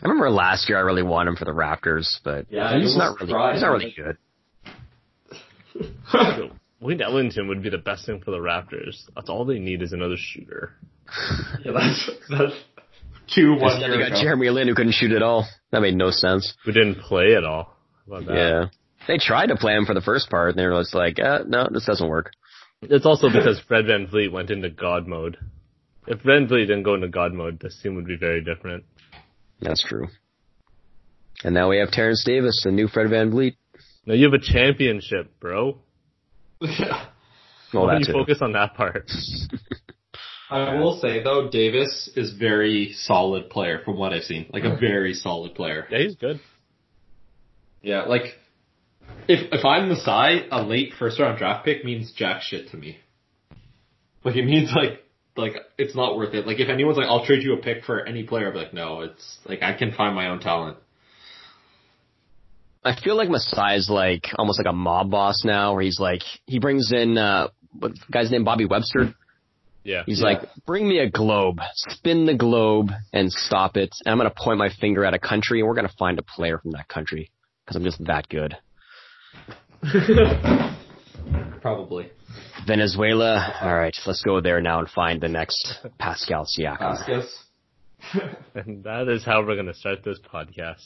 I remember last year I really wanted him for the Raptors, but he's not really good. Wayne Ellington would be the best thing for the Raptors. That's all they need is another shooter. That's 1 year ago. They got Jeremy Lin who couldn't shoot at all. That made no sense. Who didn't play at all. How about that? Yeah. They tried to play him for the first part, and they were just like, no, this doesn't work. It's also because Fred VanVleet went into God mode. If VanVleet didn't go into God mode, this team would be very different. That's true. And now we have Terrence Davis, the new Fred VanVleet. Now you have a championship, bro. Yeah. Well, Why that's do you focus on that part? I will say, though, Davis is very solid player from what I've seen. Like, a very solid player. Yeah, he's good. Yeah, like, if I'm the Psy, a late first-round draft pick means jack shit to me. Like, it means, like, it's not worth it. Like, if anyone's like, I'll trade you a pick for any player, I'll be like, no, it's, like, I can find my own talent. I feel like Masai's like, almost like a mob boss now, where he's like, he brings in, what guy's name, Bobby Webster? Yeah. He's like, bring me a globe, spin the globe, and stop it, and I'm gonna point my finger at a country, and we're gonna find a player from that country, because I'm just that good. Probably. Venezuela, alright, let's go there now and find the next Pascal Siakam. Vasquez. And that is how we're going to start this podcast.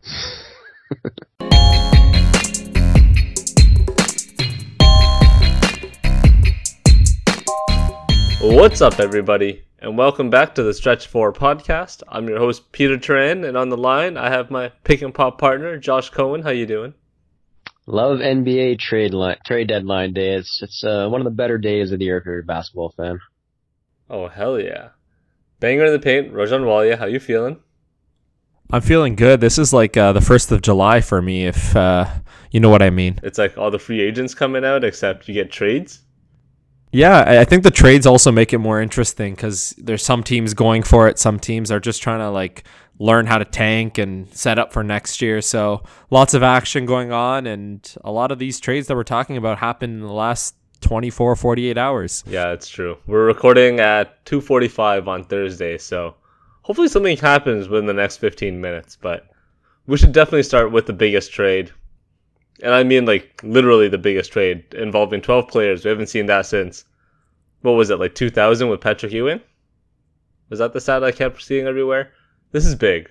What's up, everybody, and welcome back to the Stretch 4 podcast. I'm your host, Peter Turan, and on the line, I have my pick and pop partner, Josh Cohen. How you doing? Love NBA trade deadline day. It's one of the better days of the year if you're a basketball fan. Oh, hell yeah. Banger in the paint, Rajan Walia, how you feeling? I'm feeling good. This is like the 1st of July for me, if you know what I mean. It's like all the free agents coming out, except you get trades? Yeah, I think the trades also make it more interesting because there's some teams going for it. Some teams are just trying to like learn how to tank and set up for next year. So lots of action going on, and a lot of these trades that we're talking about happen in the last 24, 48 hours. Yeah, it's true. We're recording at 2:45 on Thursday, so hopefully something happens within the next 15 minutes. But we should definitely start with the biggest trade. And I mean, like, literally the biggest trade involving 12 players. We haven't seen that since, what was it, like 2000 with Patrick Ewing? Was that the stat I kept seeing everywhere? This is big.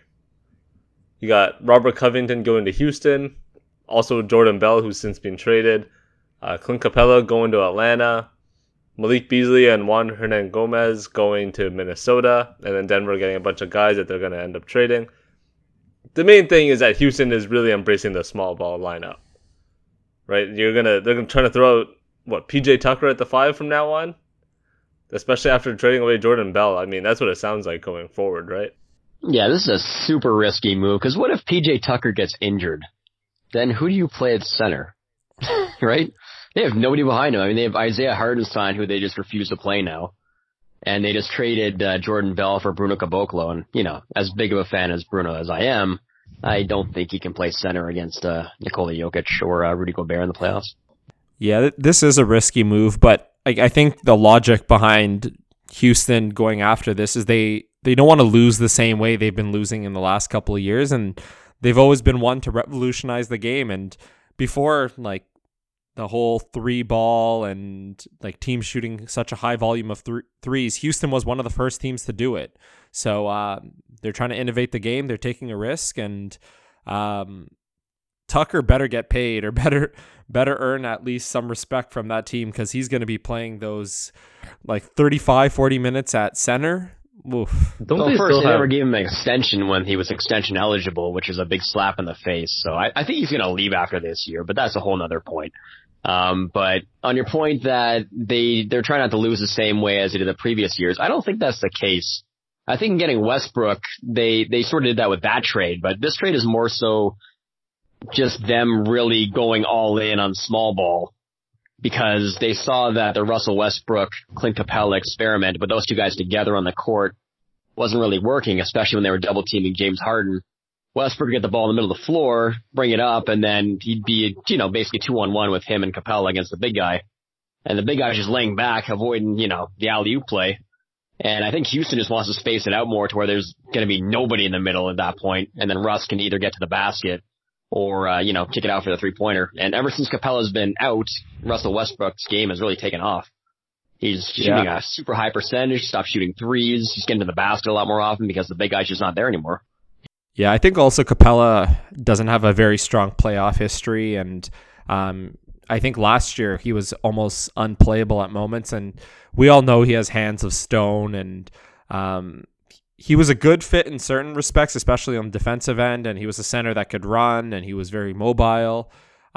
You got Robert Covington going to Houston. Also Jordan Bell, who's since been traded. Clint Capella going to Atlanta. Malik Beasley and Juan Hernan Gomez going to Minnesota. And then Denver getting a bunch of guys that they're going to end up trading. The main thing is that Houston is really embracing the small ball lineup. Right? They're trying to throw out, PJ Tucker at the 5 from now on? Especially after trading away Jordan Bell. I mean, that's what it sounds like going forward, right? Yeah, this is a super risky move, because what if PJ Tucker gets injured? Then who do you play at center? Right? They have nobody behind him. I mean, they have Isaiah Hartenstein, who they just refuse to play now. And they just traded Jordan Bell for Bruno Caboclo. And, you know, as big of a fan as Bruno as I am, I don't think he can play center against Nikola Jokic or Rudy Gobert in the playoffs. Yeah, this is a risky move, but I think the logic behind Houston going after this is they don't want to lose the same way they've been losing in the last couple of years, and they've always been one to revolutionize the game. And before, like, the whole 3-ball and like teams shooting such a high volume of threes, Houston was one of the first teams to do it. So they're trying to innovate the game. They're taking a risk, and Tucker better get paid or better earn at least some respect from that team, because he's going to be playing those like 35, 40 minutes at center. Oof. They never gave him an extension when he was extension eligible, which is a big slap in the face. So I think he's going to leave after this year, but that's a whole nother point. But on your point that they're trying not to lose the same way as they did the previous years, I don't think that's the case. I think getting Westbrook, they sort of did that with that trade, but this trade is more so just them really going all in on small ball, because they saw that the Russell Westbrook, Clint Capella experiment, but those two guys together on the court wasn't really working, especially when they were double teaming James Harden. Westbrook would get the ball in the middle of the floor, bring it up, and then he'd be, basically 2-on-1 with him and Capella against the big guy. And the big guy's just laying back, avoiding, the alley-oop play. And I think Houston just wants to space it out more to where there's going to be nobody in the middle at that point, and then Russ can either get to the basket or, kick it out for the three-pointer. And ever since Capella's been out, Russell Westbrook's game has really taken off. He's shooting a super high percentage, stopped shooting threes. He's getting to the basket a lot more often because the big guy's just not there anymore. Yeah, I think also Capella doesn't have a very strong playoff history, and I think last year he was almost unplayable at moments, and we all know he has hands of stone, and he was a good fit in certain respects, especially on the defensive end, and he was a center that could run, and he was very mobile.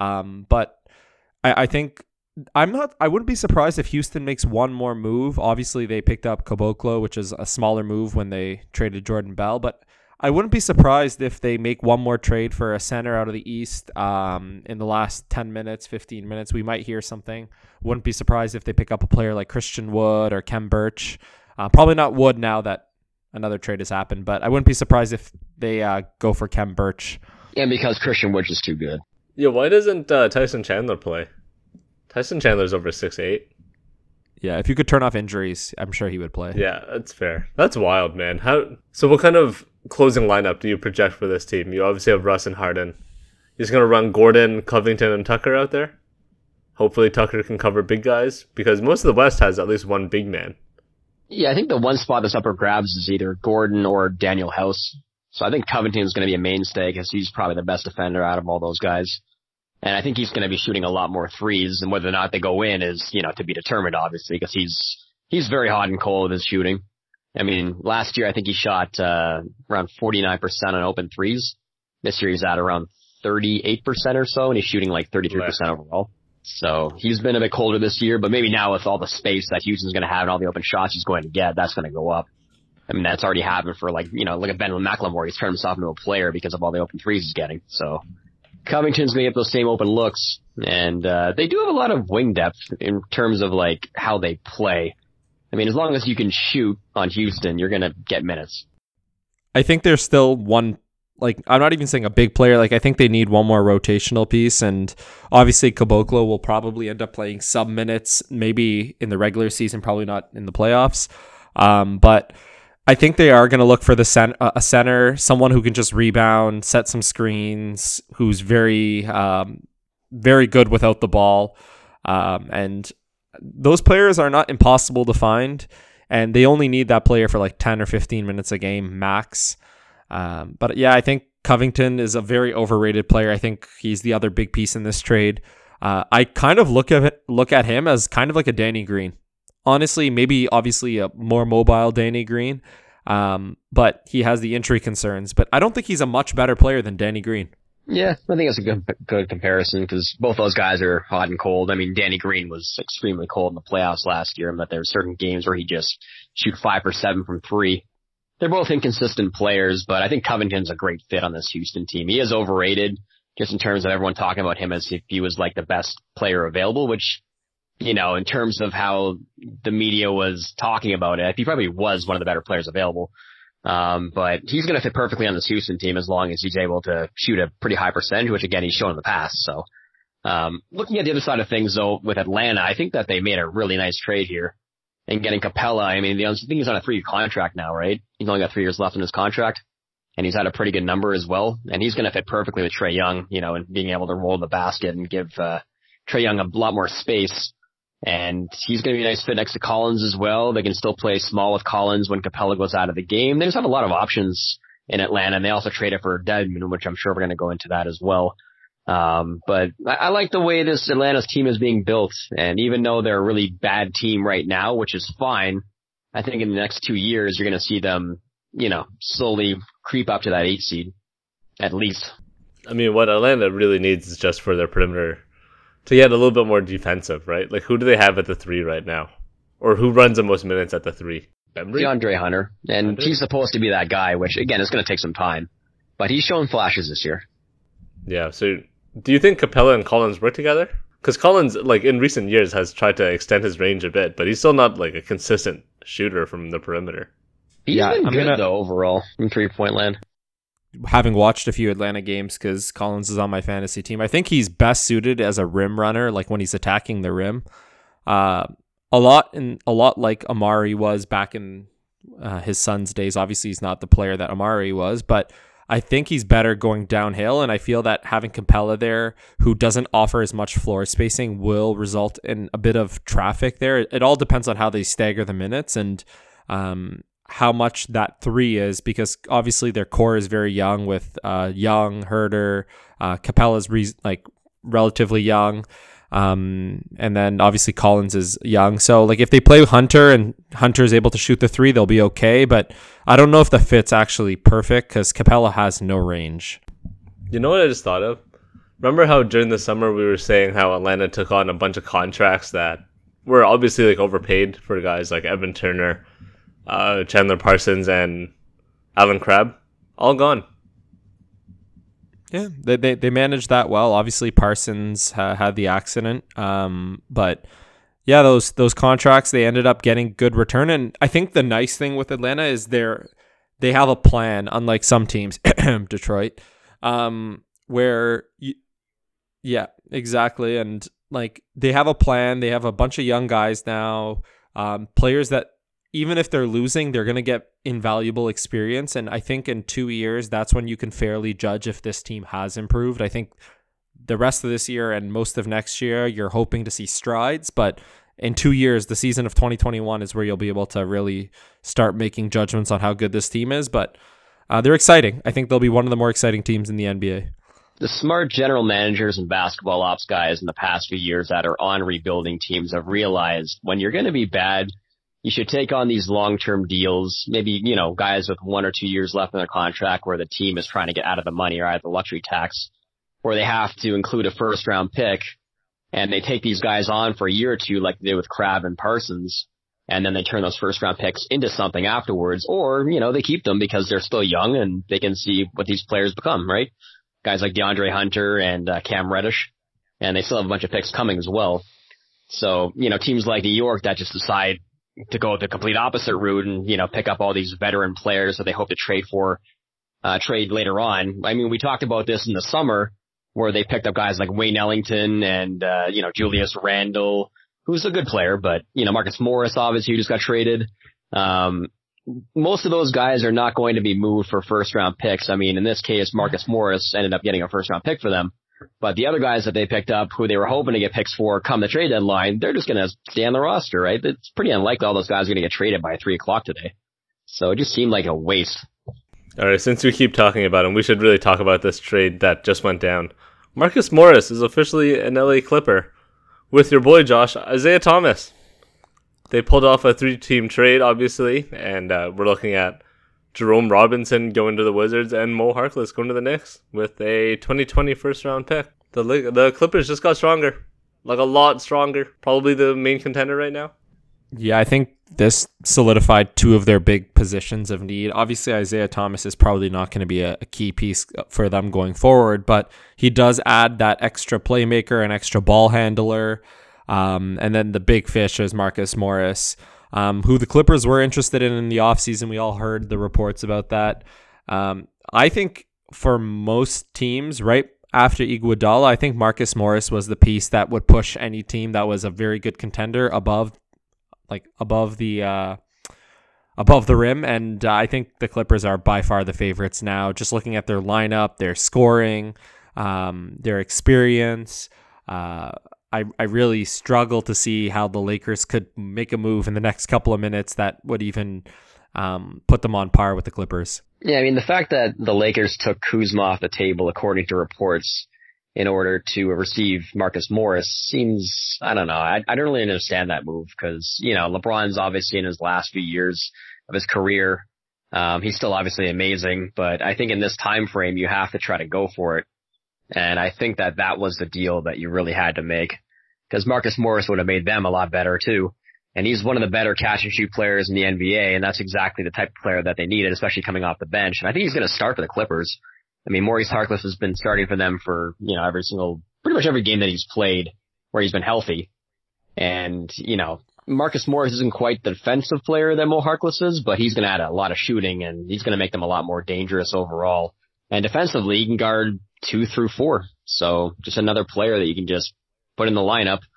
But I think I wouldn't be surprised if Houston makes one more move. Obviously, they picked up Caboclo, which is a smaller move when they traded Jordan Bell, but I wouldn't be surprised if they make one more trade for a center out of the East in the last 10 minutes, 15 minutes. We might hear something. Wouldn't be surprised if they pick up a player like Christian Wood or Kem Birch. Probably not Wood now that another trade has happened, but I wouldn't be surprised if they go for Kem Birch. And because Christian Wood is too good. Yeah, why doesn't Tyson Chandler play? Tyson Chandler's over 6'8". Yeah, if you could turn off injuries, I'm sure he would play. Yeah, that's fair. That's wild, man. So what kind of closing lineup do you project for this team? You obviously have Russ and Harden. You're just going to run Gordon, Covington, and Tucker out there? Hopefully Tucker can cover big guys, because most of the West has at least one big man. Yeah, I think the one spot that's up for grabs is either Gordon or Daniel House. So I think Covington's going to be a mainstay because he's probably the best defender out of all those guys. And I think he's going to be shooting a lot more threes, and whether or not they go in is, to be determined, obviously, because he's very hot and cold with his shooting. I mean, last year I think he shot around 49% on open threes. This year he's at around 38% or so, and he's shooting like 33% overall. So he's been a bit colder this year, but maybe now with all the space that Houston's going to have and all the open shots he's going to get, that's going to go up. I mean, that's already happened for like a Ben McLemore. He's turned himself into a player because of all the open threes he's getting. So Covington's going to get those same open looks, and they do have a lot of wing depth in terms of like how they play. I mean, as long as you can shoot on Houston, you're going to get minutes. I think there's still one, like, I'm not even saying a big player. Like, I think they need one more rotational piece, and obviously Caboclo will probably end up playing sub minutes, maybe in the regular season, probably not in the playoffs. But I think they are going to look for a center, someone who can just rebound, set some screens, who's very, very good without the ball. And those players are not impossible to find, and they only need that player for like 10 or 15 minutes a game max. But yeah, I think Covington is a very overrated player. I think he's the other big piece in this trade. I kind of look at him as kind of like a Danny Green. Honestly, maybe obviously a more mobile Danny Green, but he has the injury concerns. But I don't think he's a much better player than Danny Green. Yeah, I think that's a good comparison because both those guys are hot and cold. I mean, Danny Green was extremely cold in the playoffs last year, but there were certain games where he just shoot 5 or 7 from 3. They're both inconsistent players, but I think Covington's a great fit on this Houston team. He is overrated just in terms of everyone talking about him as if he was like the best player available, which, in terms of how the media was talking about it, he probably was one of the better players available. But he's going to fit perfectly on this Houston team as long as he's able to shoot a pretty high percentage, which again, he's shown in the past. So, looking at the other side of things though, with Atlanta, I think that they made a really nice trade here and getting Capella. I mean, I think he's on a 3-year contract now, right? He's only got 3 years left in his contract, and he's had a pretty good number as well. And he's going to fit perfectly with Trae Young, and being able to roll the basket and give, Trae Young a lot more space. And he's going to be a nice fit next to Collins as well. They can still play small with Collins when Capella goes out of the game. They just have a lot of options in Atlanta, and they also traded for Dedmon, which I'm sure we're going to go into that as well. But I like the way this Atlanta's team is being built. And even though they're a really bad team right now, which is fine, I think in the next 2 years, you're going to see them, slowly creep up to that 8 seed, at least. I mean, what Atlanta really needs is just for their perimeter to get a little bit more defensive, right? Like, who do they have at the 3 right now? Or who runs the most minutes at the 3? Bembry? DeAndre Hunter. And he's supposed to be that guy, which, again, is going to take some time. But he's shown flashes this year. Yeah, so do you think Capella and Collins work together? Because Collins, like, in recent years has tried to extend his range a bit, but he's still not, like, a consistent shooter from the perimeter. He's been good, though, overall, in three-point land. Having watched a few Atlanta games, because Collins is on my fantasy team, I think he's best suited as a rim runner, like when he's attacking the rim. a lot like Amari was back in his son's days. Obviously, he's not the player that Amari was, but I think he's better going downhill, and I feel that having Capella there, who doesn't offer as much floor spacing, will result in a bit of traffic there. It all depends on how they stagger the minutes and how much that three is, because obviously their core is very young with Young, Herder, Capella's relatively young. And then obviously Collins is young. So like if they play Hunter and Hunter is able to shoot the three, they'll be okay. But I don't know if the fit's actually perfect because Capella has no range. You know what I just thought of? Remember how during the summer we were saying how Atlanta took on a bunch of contracts that were obviously like overpaid for guys like Evan Turner, Chandler Parsons, and Alan Crabb? All gone. Yeah, they managed that well. Obviously, Parsons had the accident, but yeah, those contracts, they ended up getting good return. And I think the nice thing with Atlanta is they have a plan, unlike some teams, Detroit, yeah, exactly. And like they have a plan. They have a bunch of young guys now, players that even if they're losing, they're going to get invaluable experience. And I think in 2 years, that's when you can fairly judge if this team has improved. I think the rest of this year and most of next year, you're hoping to see strides. But in 2 years, the season of 2021 is where you'll be able to really start making judgments on how good this team is. But they're exciting. I think they'll be one of the more exciting teams in the NBA. The smart general managers and basketball ops guys in the past few years that are on rebuilding teams have realized when you're going to be bad, you should take on these long-term deals, maybe, guys with 1 or 2 years left in their contract where the team is trying to get out of the money or out of the luxury tax, where they have to include a first-round pick, and they take these guys on for a year or two like they did with Crabb and Parsons, and then they turn those first-round picks into something afterwards, or, they keep them because they're still young and they can see what these players become, right? Guys like DeAndre Hunter and Cam Reddish, and they still have a bunch of picks coming as well. So, teams like New York that just decide to go the complete opposite route and, pick up all these veteran players that they hope to trade later on. I mean, we talked about this in the summer where they picked up guys like Wayne Ellington and, Julius Randle, who's a good player, but, Marcus Morris, obviously, who just got traded. Most of those guys are not going to be moved for first round picks. I mean, in this case, Marcus Morris ended up getting a first round pick for them. But the other guys that they picked up who they were hoping to get picks for come the trade deadline, they're just going to stay on the roster, right? It's pretty unlikely all those guys are going to get traded by 3 o'clock today. So it just seemed like a waste. All right, since we keep talking about him, we should really talk about this trade that just went down. Marcus Morris is officially an LA Clipper with your boy Josh, Isaiah Thomas. They pulled off a 3-team trade, obviously, and we're looking at Jerome Robinson going to the Wizards and Mo Harkless going to the Knicks with a 2020 first-round pick. The Clippers just got stronger, like a lot stronger. Probably the main contender right now. Yeah, I think this solidified 2 of their big positions of need. Obviously, Isaiah Thomas is probably not going to be a key piece for them going forward, but he does add that extra playmaker and extra ball handler. And then the big fish is Marcus Morris, who the Clippers were interested in the offseason. We all heard the reports about that. I think for most teams, right after Iguodala, I think Marcus Morris was the piece that would push any team that was a very good contender above the rim. And I think the Clippers are by far the favorites now. Just looking at their lineup, their scoring, their experience. I really struggle to see how the Lakers could make a move in the next couple of minutes that would even put them on par with the Clippers. Yeah, I mean, the fact that the Lakers took Kuzma off the table, according to reports, in order to receive Marcus Morris seems, I don't know, I don't really understand that move because, LeBron's obviously in his last few years of his career. He's still obviously amazing, but I think in this time frame, you have to try to go for it. And I think that was the deal that you really had to make because Marcus Morris would have made them a lot better too. And he's one of the better catch and shoot players in the NBA. And that's exactly the type of player that they needed, especially coming off the bench. And I think he's going to start for the Clippers. I mean, Maurice Harkless has been starting for them for, pretty much every game that he's played where he's been healthy. And, Marcus Morris isn't quite the defensive player that Mo Harkless is, but he's going to add a lot of shooting and he's going to make them a lot more dangerous overall. And defensively, he can guard 2 through 4. So just another player that you can just put in the lineup.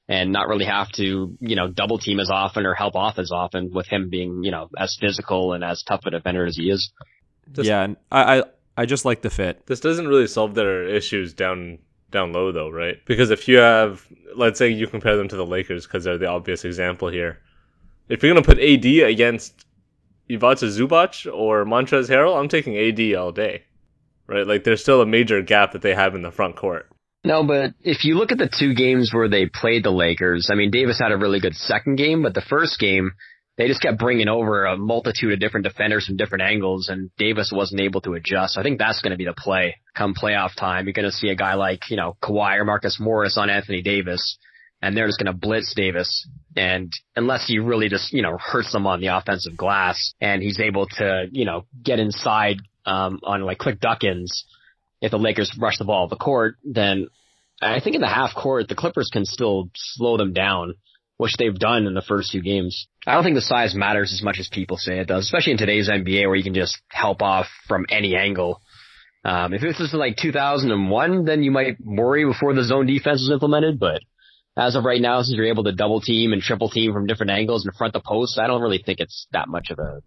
and not really have to, double team as often or help off as often with him being, as physical and as tough a defender as he is. And I just like the fit. This doesn't really solve their issues down low though, right? Because if you have, let's say you compare them to the Lakers because they're the obvious example here. If you're going to put AD against Ivica Zubac or Montrezl Harrell, I'm taking AD all day, right? Like there's still a major gap that they have in the front court. No, but if you look at the 2 games where they played the Lakers, I mean, Davis had a really good second game, but the first game, they just kept bringing over a multitude of different defenders from different angles, and Davis wasn't able to adjust. So I think that's going to be the play come playoff time. You're going to see a guy like, Kawhi or Marcus Morris on Anthony Davis, and they're just going to blitz Davis. And unless he really just, hurts them on the offensive glass, and he's able to, get inside on like quick duck-ins, if the Lakers rush the ball off the court, then I think in the half court, the Clippers can still slow them down, which they've done in the first 2 games. I don't think the size matters as much as people say it does, especially in today's NBA where you can just help off from any angle. If this was like 2001, then you might worry before the zone defense was implemented, but as of right now, since you're able to double team and triple team from different angles and front the post, I don't really think it's that much of a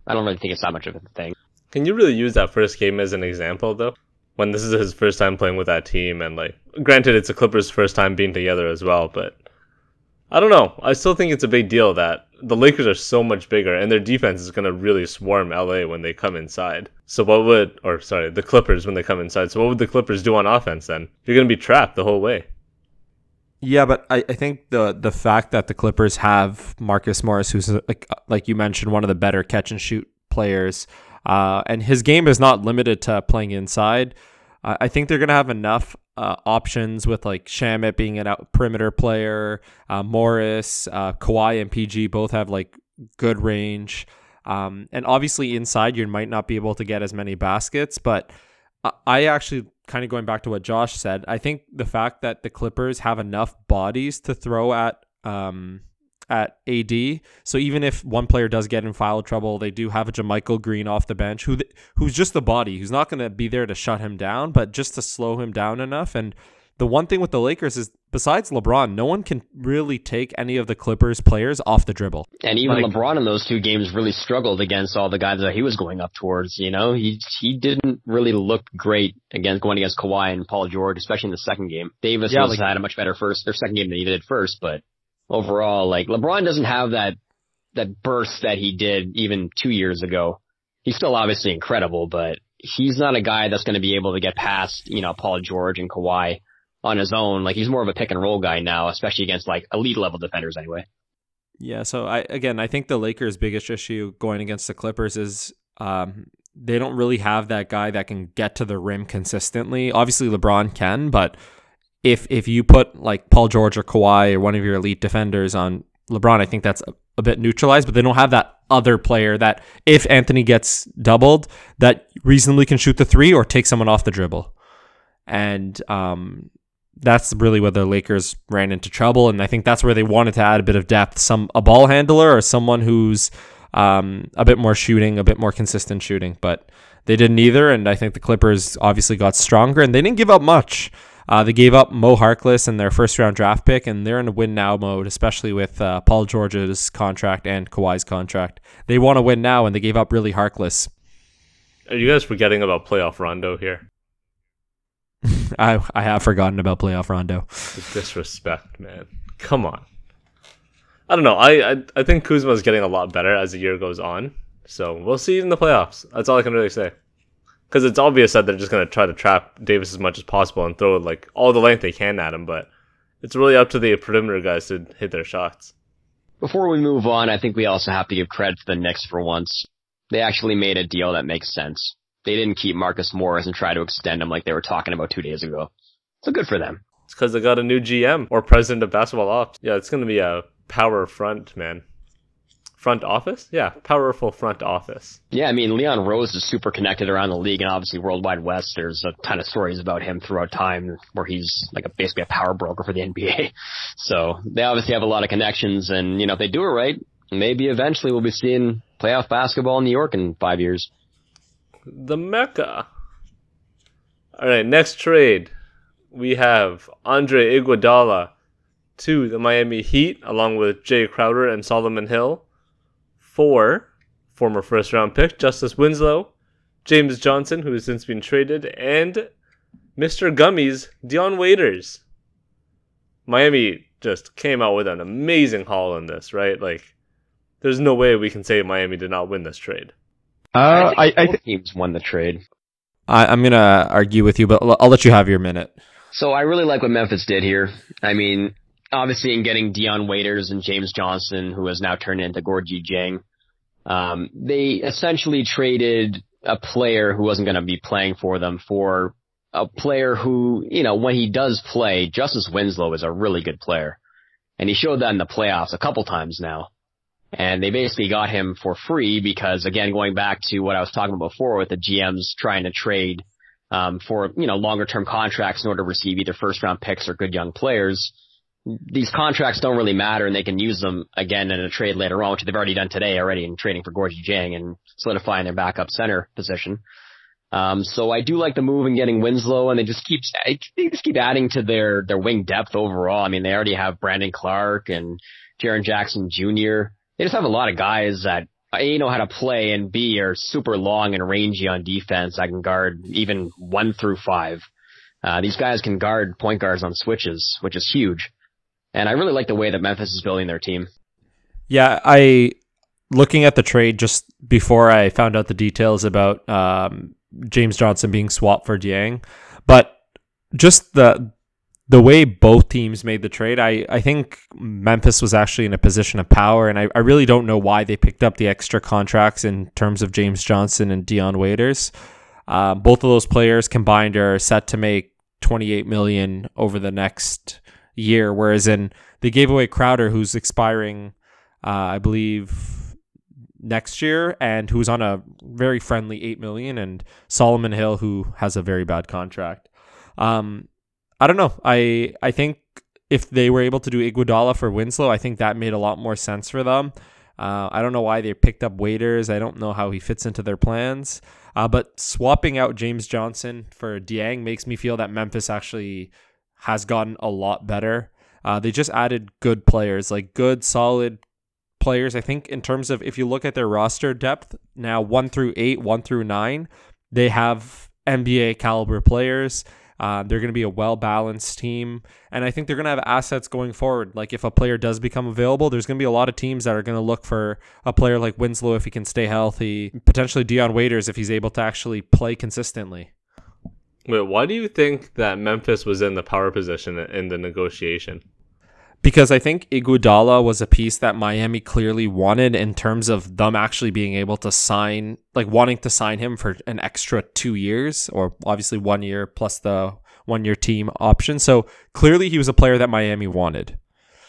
thing. Can you really use that first game as an example though? When this is his first time playing with that team, and like, granted, it's the Clippers' first time being together as well, but I don't know. I still think it's a big deal that the Lakers are so much bigger, and their defense is going to really swarm LA when they come inside. So the Clippers when they come inside. So what would the Clippers do on offense then? You're going to be trapped the whole way. Yeah, but I think the fact that the Clippers have Marcus Morris, who's like you mentioned, one of the better catch and shoot players, and his game is not limited to playing inside. I think they're going to have enough options with like Shamet being an out perimeter player, Morris, Kawhi and PG both have like good range. And obviously inside you might not be able to get as many baskets, but I actually, kind of going back to what Josh said, I think the fact that the Clippers have enough bodies to throw at AD. So even if one player does get in foul trouble, they do have a JaMychal Green off the bench who's just the body, who's not going to be there to shut him down, but just to slow him down enough. And the one thing with the Lakers is, besides LeBron, no one can really take any of the Clippers players off the dribble. And even LeBron in those 2 games really struggled against all the guys that he was going up towards. He didn't really look great going against Kawhi and Paul George, especially in the second game. Davis had a much better second game than he did first, but overall, like, LeBron doesn't have that burst that he did even 2 years ago. He's still obviously incredible, but he's not a guy that's going to be able to get past, Paul George and Kawhi on his own. Like, he's more of a pick and roll guy now, especially against like elite level defenders anyway. Yeah. So I think the Lakers' biggest issue going against the Clippers is, they don't really have that guy that can get to the rim consistently. Obviously LeBron can, but if you put like Paul George or Kawhi or one of your elite defenders on LeBron, I think that's a bit neutralized, but they don't have that other player that if Anthony gets doubled, that reasonably can shoot the 3 or take someone off the dribble. And that's really where the Lakers ran into trouble. And I think that's where they wanted to add a bit of depth, a ball handler or someone who's a bit more shooting, a bit more consistent shooting, but they didn't either. And I think the Clippers obviously got stronger and they didn't give up much. They gave up Mo Harkless in their first-round draft pick, and they're in a win-now mode, especially with Paul George's contract and Kawhi's contract. They want to win now, and they gave up really Harkless. Are you guys forgetting about playoff Rondo here? I have forgotten about playoff Rondo. The disrespect, man. Come on. I don't know. I think Kuzma's getting a lot better as the year goes on, so we'll see in the playoffs. That's all I can really say. Because it's obvious that they're just going to try to trap Davis as much as possible and throw like all the length they can at him, but it's really up to the perimeter guys to hit their shots. Before we move on, I think we also have to give credit to the Knicks for once. They actually made a deal that makes sense. They didn't keep Marcus Morris and try to extend him like they were talking about 2 days ago. So good for them. It's because they got a new GM or president of basketball ops. Yeah, it's going to be a power front, man. Front office? Yeah, powerful front office. Yeah, I mean, Leon Rose is super connected around the league, and obviously Worldwide West, there's a ton of stories about him throughout time where he's like basically a power broker for the NBA. So they obviously have a lot of connections, and, if they do it right, maybe eventually we'll be seeing playoff basketball in New York in 5 years. The Mecca. All right, next trade. We have Andre Iguodala 2, the Miami Heat, along with Jay Crowder and Solomon Hill. 4, former first-round pick Justice Winslow, James Johnson, who has since been traded, and Mr. Gummies, Dion Waiters. Miami just came out with an amazing haul in this, right? Like, there's no way we can say Miami did not win this trade. I think teams won the trade. I'm going to argue with you, but I'll let you have your minute. So I really like what Memphis did here. I mean, obviously in getting Dion Waiters and James Johnson, who has now turned into Gorgui Dieng, they essentially traded a player who wasn't going to be playing for them for a player who, you know, when he does play, Justice Winslow is a really good player. And he showed that in the playoffs a couple times now. And they basically got him for free because, again, going back to what I was talking about before with the GMs trying to trade for, you know, longer term contracts in order to receive either first round picks or good young players. These contracts don't really matter, and they can use them again in a trade later on, which they've already done today in trading for Gorgui Dieng and solidifying their backup center position. So I do like the move in getting Winslow, and they just keep adding to their wing depth overall. I mean, they already have Brandon Clark and Jaren Jackson Jr. They just have a lot of guys that A, know how to play, and B, are super long and rangy on defense. I can guard even 1 through 5. These guys can guard point guards on switches, which is huge. And I really like the way that Memphis is building their team. Yeah, looking at the trade just before I found out the details about James Johnson being swapped for Dieng, but just the way both teams made the trade, I think Memphis was actually in a position of power, and I really don't know why they picked up the extra contracts in terms of James Johnson and Dion Waiters. Both of those players combined are set to make $28 million over the next year, whereas they gave away Crowder, who's expiring, I believe, next year, and who's on a very friendly $8 million, and Solomon Hill, who has a very bad contract. I don't know. I think if they were able to do Iguodala for Winslow, I think that made a lot more sense for them. I don't know why they picked up Waiters. I don't know how he fits into their plans. But swapping out James Johnson for Dieng makes me feel that Memphis actually has gotten a lot better. They just added good players, like good, solid players. I think in terms of, if you look at their roster depth now, 1 through 8, 1 through 9, they have NBA caliber players. They're going to be a well-balanced team, and I think they're going to have assets going forward. Like, if a player does become available, there's going to be a lot of teams that are going to look for a player like Winslow if he can stay healthy, potentially Dion Waiters if he's able to actually play consistently. Wait, why do you think that Memphis was in the power position in the negotiation? Because I think Iguodala was a piece that Miami clearly wanted in terms of them actually being able to sign, like wanting to sign him for an extra 2 years, or obviously 1 year plus the 1 year team option. So clearly he was a player that Miami wanted.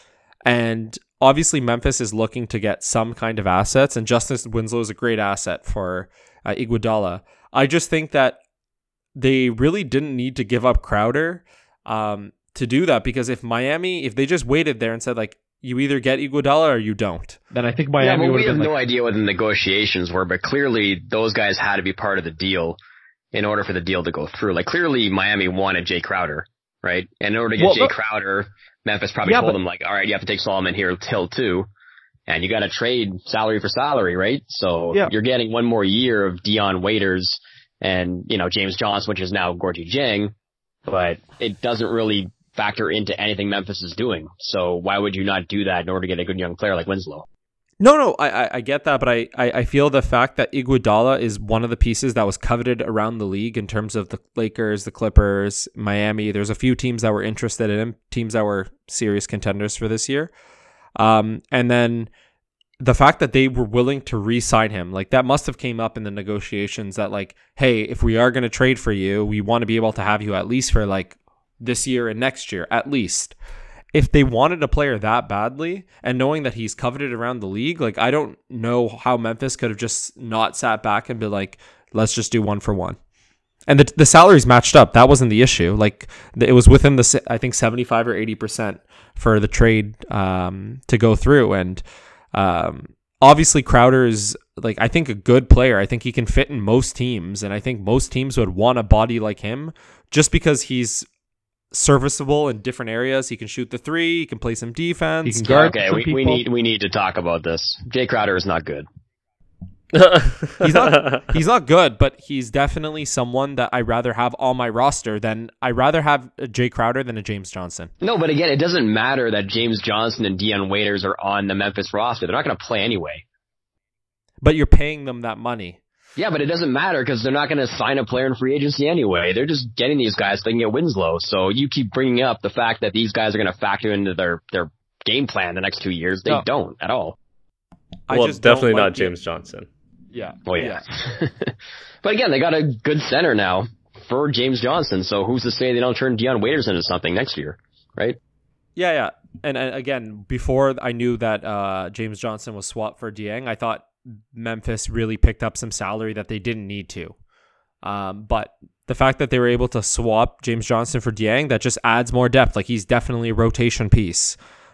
And obviously Memphis is looking to get some kind of assets, and Justice Winslow is a great asset for Iguodala. I just think that they really didn't need to give up Crowder to do that, because if they just waited there and said, like, you either get Iguodala or you don't, then I think Miami would have been no idea what the negotiations were, but clearly those guys had to be part of the deal in order for the deal to go through. Like, clearly Miami wanted Jay Crowder, right? And in order to get Jay Crowder, Memphis probably told them, like, all right, you have to take Solomon Hill too, and you got to trade salary for salary, right? So you're getting 1 more year of Dion Waiters and, you know, James Johnson, which is now Gorgui Dieng, but it doesn't really factor into anything Memphis is doing. So why would you not do that in order to get a good young player like Winslow? No, I get that, but I feel the fact that Iguodala is one of the pieces that was coveted around the league in terms of the Lakers, the Clippers, Miami. There's a few teams that were interested in him, teams that were serious contenders for this year. And then the fact that they were willing to re-sign him, like, that must have came up in the negotiations that, like, hey, if we are going to trade for you, we want to be able to have you at least for, like, this year and next year, at least. If they wanted a player that badly, and knowing that he's coveted around the league, like, I don't know how Memphis could have just not sat back and been like, let's just do 1 for 1. And the salaries matched up. That wasn't the issue. Like, it was within the, I think, 75 or 80% for the trade to go through. And obviously Crowder is, like, I think, a good player. I think he can fit in most teams, and I think most teams would want a body like him just because he's serviceable in different areas. He can shoot the three. He can play some defense. He can guard Okay, some people. we need to talk about this. Jay Crowder is not good. He's not good, but he's definitely someone that I'd rather have on my roster than I'd rather have a Jay Crowder than a James Johnson. No, but again, it doesn't matter that James Johnson and Dion Waiters are on the Memphis roster. They're not going to play anyway. But you're paying them that money. Yeah, but it doesn't matter because they're not going to sign a player in free agency anyway. They're just getting these guys so they can get Winslow. So you keep bringing up the fact that these guys are going to factor into their game plan the next 2 years. They don't at all. Well, definitely not James Johnson. Yeah. Oh, yeah. But again, they got a good center now for James Johnson. So who's to say they don't turn Dion Waiters into something next year, right? Yeah. And again, before I knew that James Johnson was swapped for Dieng, I thought Memphis really picked up some salary that they didn't need to. But the fact that they were able to swap James Johnson for Dieng, that just adds more depth. Like, he's definitely a rotation piece.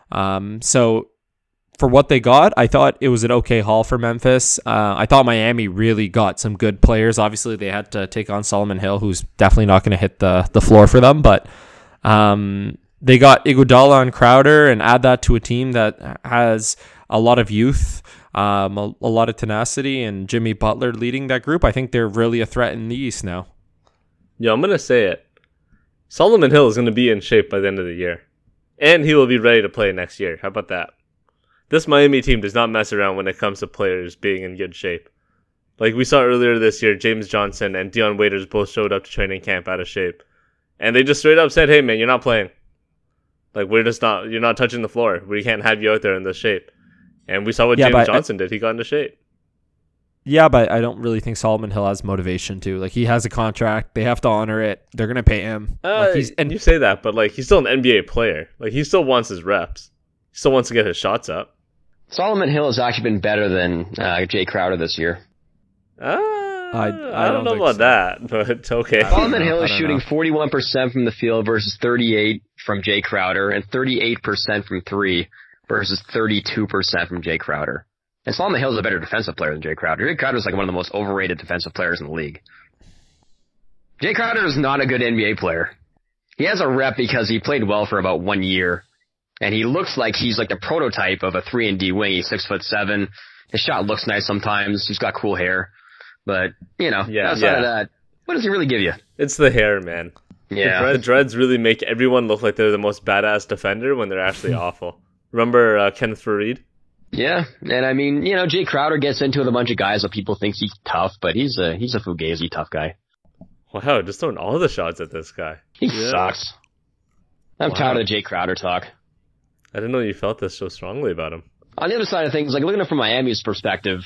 So for what they got, I thought it was an okay haul for Memphis. I thought Miami really got some good players. Obviously, they had to take on Solomon Hill, who's definitely not going to hit the floor for them. But they got Iguodala and Crowder and add that to a team that has a lot of youth, a lot of tenacity, and Jimmy Butler leading that group. I think they're really a threat in the East now. Yeah, I'm going to say it. Solomon Hill is going to be in shape by the end of the year. And he will be ready to play next year. How about that? This Miami team does not mess around when it comes to players being in good shape. Like we saw earlier this year, James Johnson and Dion Waiters both showed up to training camp out of shape. And they just straight up said, hey man, you're not playing. Like, you're not touching the floor. We can't have you out there in this shape. And we saw what James Johnson did. He got into shape. Yeah, but I don't really think Solomon Hill has motivation to. Like, he has a contract. They have to honor it. They're going to pay him. And you say that, but like, he's still an NBA player. Like, he still wants his reps. He still wants to get his shots up. Solomon Hill has actually been better than Jay Crowder this year. I don't know about that, but okay. Solomon Hill is shooting 41% from the field versus 38% from Jay Crowder, and 38% from three versus 32% from Jay Crowder. And Solomon Hill is a better defensive player than Jay Crowder. Jay Crowder is like one of the most overrated defensive players in the league. Jay Crowder is not a good NBA player. He has a rep because he played well for about 1 year, and he looks like he's like the prototype of a 3-and-D wing. He's 6'7". His shot looks nice sometimes. He's got cool hair. But, outside of that, what does he really give you? It's the hair, man. Yeah. The dreads really make everyone look like they're the most badass defender when they're actually awful. Remember Kenneth Faried? Yeah, and I mean, Jay Crowder gets into it with a bunch of guys that people think he's tough, but he's a fugazi tough guy. Wow, just throwing all the shots at this guy. He sucks. I'm tired of Jay Crowder talk. I didn't know you felt this so strongly about him. On the other side of things, like looking at it from Miami's perspective,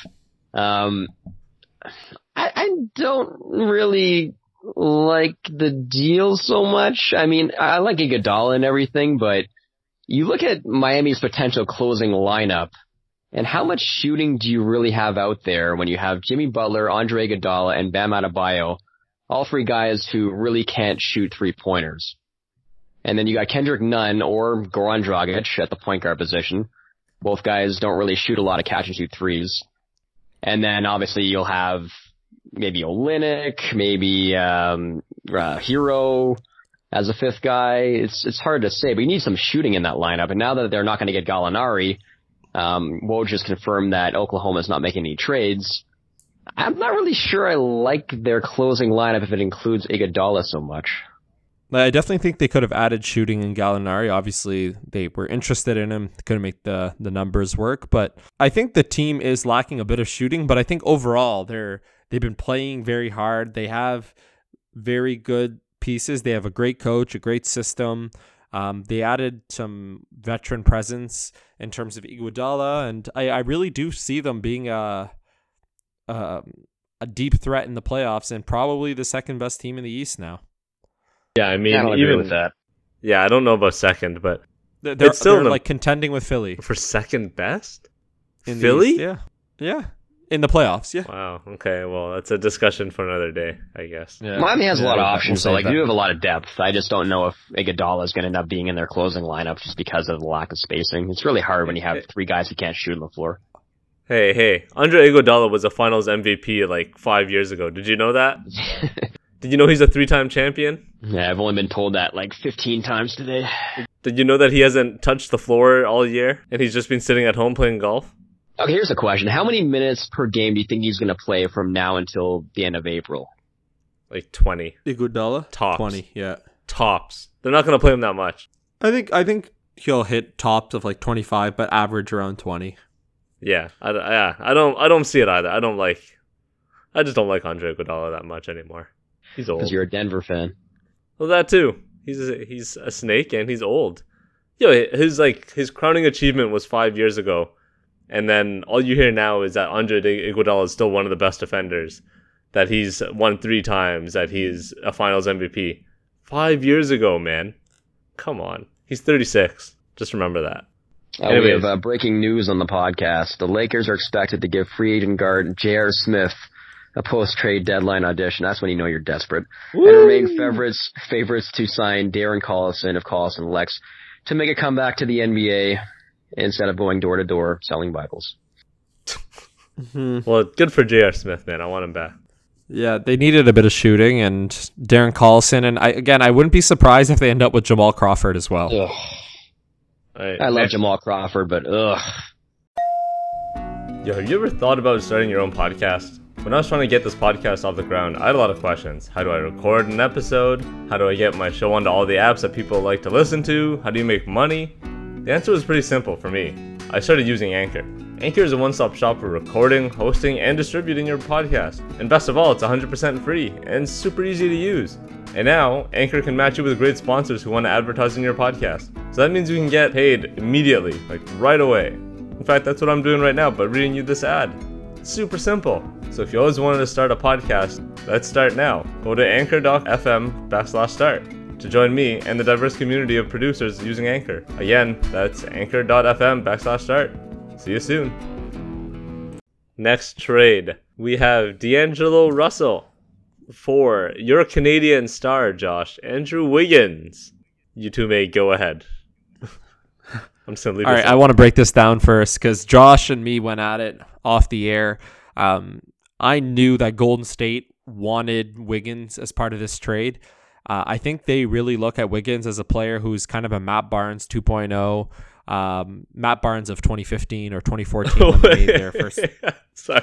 I don't really like the deal so much. I mean, I like Iguodala and everything, but you look at Miami's potential closing lineup, and how much shooting do you really have out there when you have Jimmy Butler, Andre Iguodala, and Bam Adebayo, all three guys who really can't shoot three-pointers. And then you got Kendrick Nunn or Goran Dragic at the point guard position. Both guys don't really shoot a lot of catch-and-shoot threes. And then obviously you'll have maybe Olynyk, maybe Hero as a fifth guy. It's hard to say, but you need some shooting in that lineup. And now that they're not going to get Gallinari, Woj just confirmed that Oklahoma's not making any trades. I'm not really sure I like their closing lineup if it includes Iguodala so much. I definitely think they could have added shooting in Gallinari. Obviously, they were interested in him. They couldn't make the numbers work. But I think the team is lacking a bit of shooting. But I think overall, they've been playing very hard. They have very good pieces. They have a great coach, a great system. They added some veteran presence in terms of Iguodala. And I really do see them being a deep threat in the playoffs and probably the second best team in the East now. Yeah, I mean, I don't agree with that. Yeah, I don't know about second, but they're still like contending with Philly for second best. In Philly, yeah, in the playoffs. Yeah. Wow. Okay. Well, that's a discussion for another day, I guess. Yeah. Miami has a lot of options, so we'll they do have a lot of depth. I just don't know if Iguodala is going to end up being in their closing lineup just because of the lack of spacing. It's really hard when you have three guys who can't shoot on the floor. Hey, Andre Iguodala was a Finals MVP like 5 years ago. Did you know that? Did you know he's a 3-time champion? Yeah, I've only been told that like 15 times today. Did you know that he hasn't touched the floor all year and he's just been sitting at home playing golf? Okay, here's a question. How many minutes per game do you think he's going to play from now until the end of April? Like 20. Iguodala? Tops. 20, yeah. Tops. They're not going to play him that much. I think he'll hit tops of like 25, but average around 20. Yeah, I don't see it either. I just don't like Andre Iguodala that much anymore. He's old. Because you're a Denver fan. Well, that too. He's a snake and he's old. Yo, his crowning achievement was 5 years ago, and then all you hear now is that Andre Iguodala is still one of the best defenders, that he's won 3 times, that he's a Finals MVP. 5 years ago, man. Come on. He's 36. Just remember that. We have breaking news on the podcast. The Lakers are expected to give free agent guard J.R. Smith a post-trade deadline audition. That's when you know you're desperate. Woo! And remain favorites to sign Darren Collison if Collison elects to make a comeback to the NBA instead of going door to door selling Bibles. Well, good for J.R. Smith, man. I want him back. Yeah, they needed a bit of shooting, and Darren Collison, and I wouldn't be surprised if they end up with Jamal Crawford as well. Ugh. I love Jamal Crawford, but ugh. Yo, have you ever thought about starting your own podcast? When I was trying to get this podcast off the ground, I had a lot of questions. How do I record an episode? How do I get my show onto all the apps that people like to listen to? How do you make money? The answer was pretty simple for me. I started using Anchor. Anchor is a one-stop shop for recording, hosting, and distributing your podcast. And best of all, it's 100% free and super easy to use. And now, Anchor can match you with great sponsors who want to advertise in your podcast. So that means you can get paid immediately, like right away. In fact, that's what I'm doing right now by reading you this ad. It's super simple. So if you always wanted to start a podcast, let's start now. Go to anchor.fm/start to join me and the diverse community of producers using Anchor. Again, that's anchor.fm/start. See you soon. Next trade, we have D'Angelo Russell for your Canadian star, Josh, Andrew Wiggins. You two may go ahead. I'm just gonna leave. All right, I want to break this down first because Josh and me went at it off the air. I knew that Golden State wanted Wiggins as part of this trade. I think they really look at Wiggins as a player who's kind of a Matt Barnes 2.0. Matt Barnes of 2015 or 2014 when they made their first. Sorry.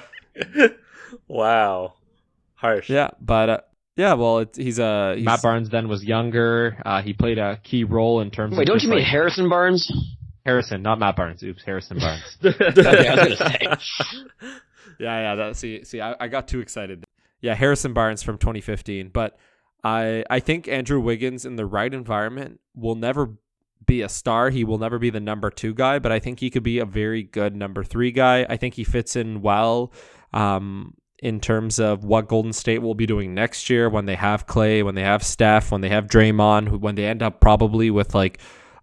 Wow. Harsh. Yeah, but he's Matt Barnes then was younger. He played a key role in terms of. Wait, don't you mean Harrison Barnes? Harrison, not Matt Barnes. Oops, Harrison Barnes. Okay, I was gonna say. Yeah. I got too excited. Yeah, Harrison Barnes from 2015. But I think Andrew Wiggins in the right environment will never be a star. He will never be the number 2 guy, but I think he could be a very good number 3 guy. I think he fits in well in terms of what Golden State will be doing next year when they have Clay, when they have Steph, when they have Draymond, when they end up probably with like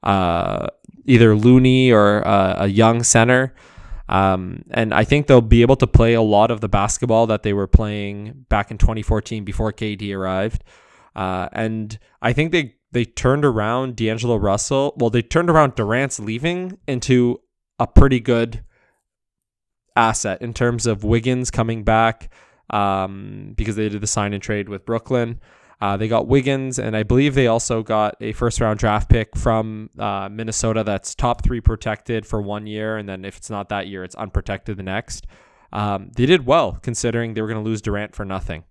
either Looney or a young center. And I think they'll be able to play a lot of the basketball that they were playing back in 2014 before KD arrived. And I think they turned around D'Angelo Russell. Well, they turned around Durant's leaving into a pretty good asset in terms of Wiggins coming back because they did the sign and trade with Brooklyn. They got Wiggins, and I believe they also got a first-round draft pick from Minnesota that's top 3 protected for 1 year, and then if it's not that year, it's unprotected the next. They did well, considering they were going to lose Durant for nothing.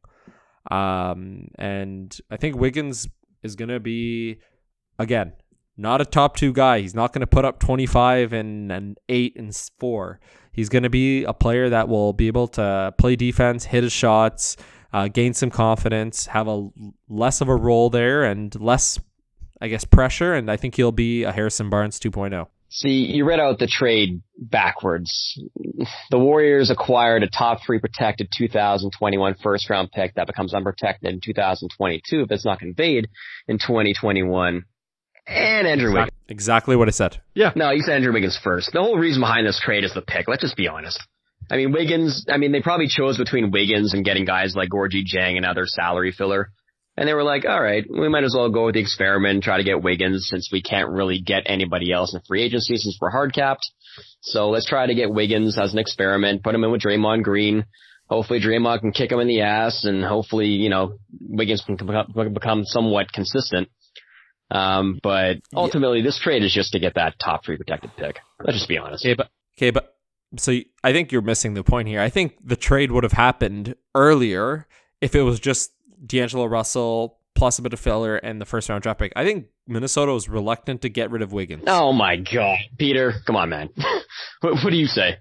And I think Wiggins is going to be, again, not a top 2 guy. He's not going to put up 25 and 8 and 4. He's going to be a player that will be able to play defense, hit his shots, gain some confidence, have a less of a role there and less, I guess, pressure. And I think he'll be a Harrison Barnes 2.0. See, you read out the trade backwards. The Warriors acquired a top 3 protected 2021 first round pick that becomes unprotected in 2022 if it's not conveyed in 2021. And Andrew Wiggins. Exactly what I said. Yeah. No, you said Andrew Wiggins first. The whole reason behind this trade is the pick. Let's just be honest. I mean, Wiggins, they probably chose between Wiggins and getting guys like Gorgie Jang and other salary filler. And they were like, all right, we might as well go with the experiment and try to get Wiggins since we can't really get anybody else in free agency since we're hard capped. So let's try to get Wiggins as an experiment, put him in with Draymond Green. Hopefully Draymond can kick him in the ass, and hopefully, you know, Wiggins can become somewhat consistent. But ultimately, this trade is just to get that top 3 protected pick. Let's just be honest. But so I think you're missing the point here. I think the trade would have happened earlier if it was just D'Angelo Russell plus a bit of filler and the first round draft pick. I think Minnesota was reluctant to get rid of Wiggins. Oh my God, Peter, come on, man. what do you say?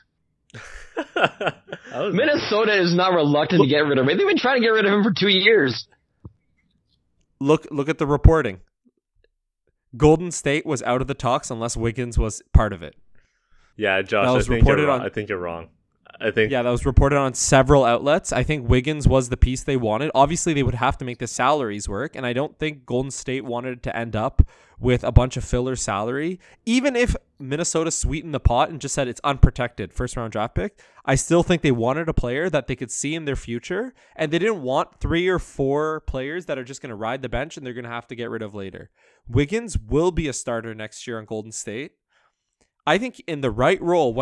Minnesota is not reluctant to get rid of him. They've been trying to get rid of him for 2 years. Look at the reporting. Golden State was out of the talks unless Wiggins was part of it. Yeah, Josh, That was I think you're wrong. That was reported on several outlets. I think Wiggins was the piece they wanted. Obviously, they would have to make the salaries work, and I don't think Golden State wanted to end up with a bunch of filler salary. Even if Minnesota sweetened the pot and just said it's unprotected first-round draft pick, I still think they wanted a player that they could see in their future, and they didn't want 3 or 4 players that are just going to ride the bench and they're going to have to get rid of later. Wiggins will be a starter next year on Golden State. I think in the right role,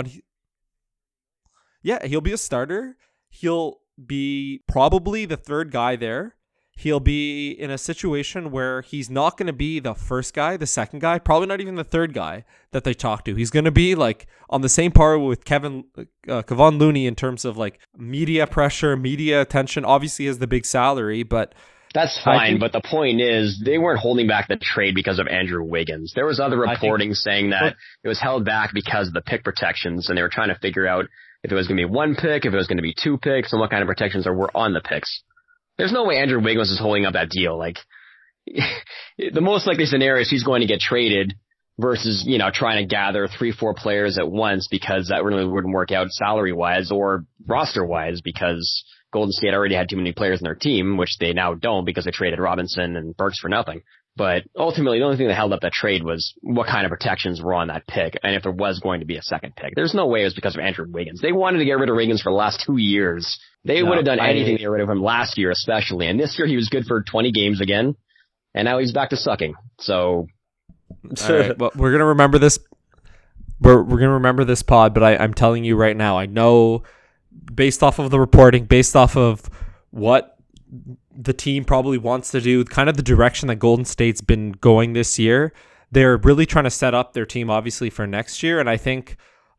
he'll be a starter. He'll be probably the 3rd guy there. He'll be in a situation where he's not going to be the first guy, the second guy, probably not even the 3rd guy that they talk to. He's going to be like on the same par with Kevon Looney in terms of like media pressure, media attention. Obviously, he has the big salary, but that's fine. But the point is, they weren't holding back the trade because of Andrew Wiggins. There was other reporting saying that it was held back because of the pick protections, and they were trying to figure out if it was going to be 1 pick, if it was going to be 2 picks, and what kind of protections were on the picks. There's no way Andrew Wiggins is holding up that deal. Like, the most likely scenario is he's going to get traded versus, you know, trying to gather 3-4 players at once because that really wouldn't work out salary-wise or roster-wise because Golden State already had too many players in their team, which they now don't because they traded Robinson and Burks for nothing. But ultimately, the only thing that held up that trade was what kind of protections were on that pick and if there was going to be a second pick. There's no way it was because of Andrew Wiggins. They wanted to get rid of Wiggins for the last 2 years. They would have done anything to get rid of him last year especially. And this year he was good for 20 games again. And now he's back to sucking. So, all right, well, we're going to remember this. We're going to remember this pod, but I'm telling you right now, I know based off of the reporting, based off of what the team probably wants to do, kind of the direction that Golden State's been going this year, they're really trying to set up their team obviously for next year. And I think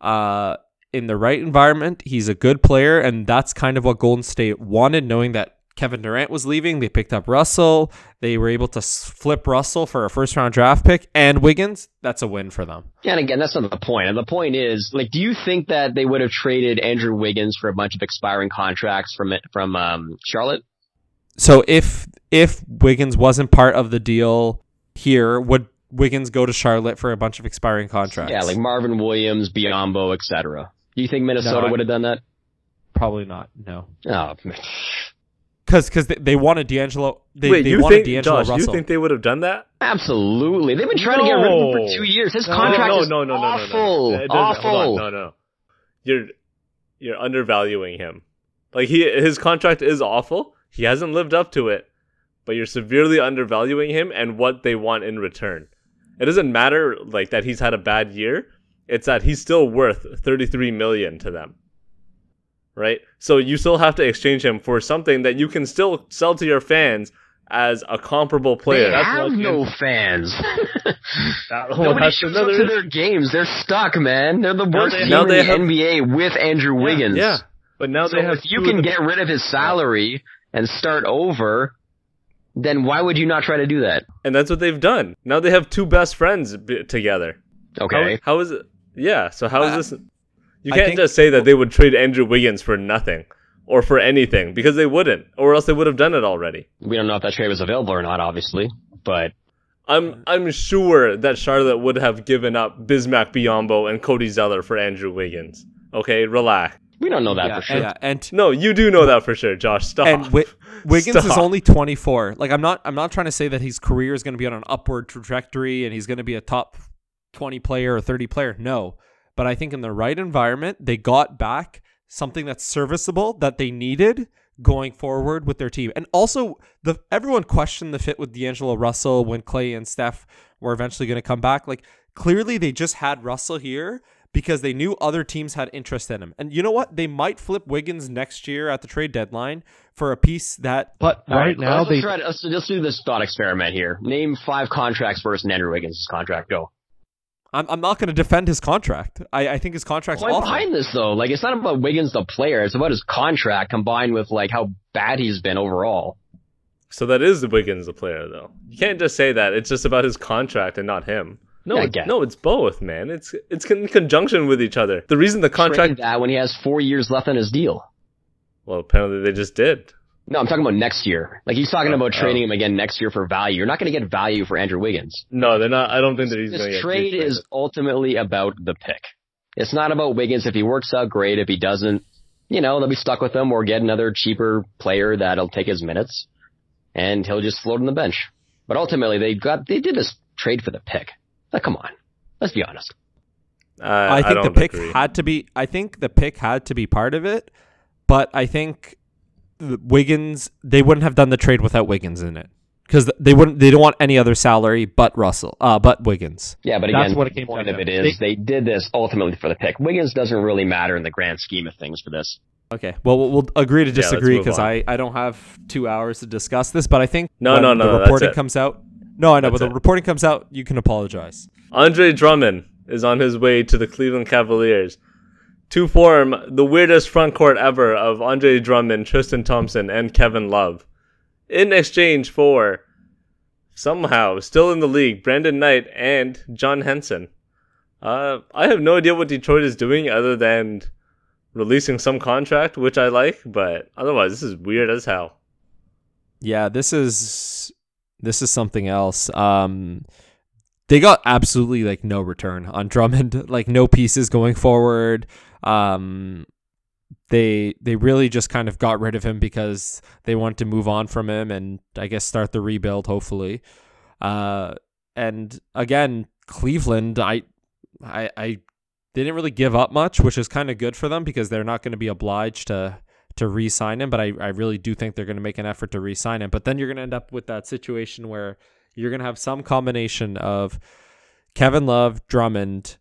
in the right environment, he's a good player. And that's kind of what Golden State wanted, knowing that Kevin Durant was leaving. They picked up Russell. They were able to flip Russell for a first-round draft pick and Wiggins. That's a win for them. Yeah, and again, that's not the point. And the point is, like, do you think that they would have traded Andrew Wiggins for a bunch of expiring contracts from Charlotte? So if Wiggins wasn't part of the deal here, would Wiggins go to Charlotte for a bunch of expiring contracts? Yeah, like Marvin Williams, Biyombo, etc. Do you think Minnesota would have done that? Probably not. No. Oh, because they wanted D'Angelo. Wait, you think, Josh, Russell. You think they would have done that? Absolutely. They've been trying to get rid of him for 2 years. His contract is awful. Awful. No. You're undervaluing him. Like his contract is awful. He hasn't lived up to it, but you're severely undervaluing him and what they want in return. It doesn't matter like that he's had a bad year. It's that he's still worth $33 million to them. Right? So you still have to exchange him for something that you can still sell to your fans as a comparable player. They have no fans. Nobody shows up to their games. They're stuck, man. They're the worst team in the NBA with Andrew Wiggins. Yeah. But now they have. If you can get rid of his salary and start over, then why would you not try to do that? And that's what they've done. Now they have 2 best friends together. Okay. How is it? Yeah. So how is this? You can't just say that they would trade Andrew Wiggins for nothing or for anything because they wouldn't, or else they would have done it already. We don't know if that trade was available or not, obviously, but I'm sure that Charlotte would have given up Bismack Biyombo and Cody Zeller for Andrew Wiggins. Okay, relax. We don't know that for sure. No, you do know that for sure, Josh. Stop. And Wiggins is only 24. Like I'm not trying to say that his career is going to be on an upward trajectory and he's going to be a top 20 player or 30 player. No. But I think in the right environment, they got back something that's serviceable that they needed going forward with their team. And also, everyone questioned the fit with D'Angelo Russell when Klay and Steph were eventually going to come back. Like, clearly they just had Russell here, because they knew other teams had interest in him. And you know what? They might flip Wiggins next year at the trade deadline for a piece that. But right now let's do this thought experiment here. Name 5 contracts versus Andrew Wiggins' contract. Go. I'm not going to defend his contract. I think his contract's awful. Behind this though, like it's not about Wiggins the player. It's about his contract combined with like how bad he's been overall. So that is the Wiggins the player, though. You can't just say that. It's just about his contract and not him. No, it's both, man. It's in conjunction with each other. The reason the contract that when he has 4 years left on his deal. Well, apparently they just did. No, I'm talking about next year. Like he's talking about trading him again next year for value. You're not going to get value for Andrew Wiggins. No, they're not. I don't think that he's going to get. This trade is ultimately about the pick. It's not about Wiggins. If he works out, great. If he doesn't, they'll be stuck with him or get another cheaper player that'll take his minutes, and he'll just float on the bench. But ultimately, they did this trade for the pick. Like, come on, let's be honest. I think the pick had to be. I think the pick had to be part of it, but I think Wiggins, they wouldn't have done the trade without Wiggins in it because they don't want any other salary but Wiggins. Yeah, but again, that's what it came point of it is they did this ultimately for the pick. Wiggins doesn't really matter in the grand scheme of things for this. Okay, well, we'll agree to disagree because I don't have 2 hours to discuss this, but I think the reporting comes out. No, I know, but the reporting comes out, you can apologize. Andre Drummond is on his way to the Cleveland Cavaliers to form the weirdest front court ever of Andre Drummond, Tristan Thompson, and Kevin Love. In exchange for, somehow, still in the league, Brandon Knight and John Henson. I have no idea what Detroit is doing other than releasing some contract, which I like, but otherwise this is weird as hell. Yeah, this is something else. They got absolutely like no return on Drummond, like no pieces going forward. They really just kind of got rid of him because they wanted to move on from him and I guess start the rebuild hopefully. And again, Cleveland, I didn't really give up much, which is kind of good for them because they're not going to be obliged to re-sign him, but I really do think they're going to make an effort to re-sign him. But then you're going to end up with that situation where you're going to have some combination of Kevin Love, Drummond,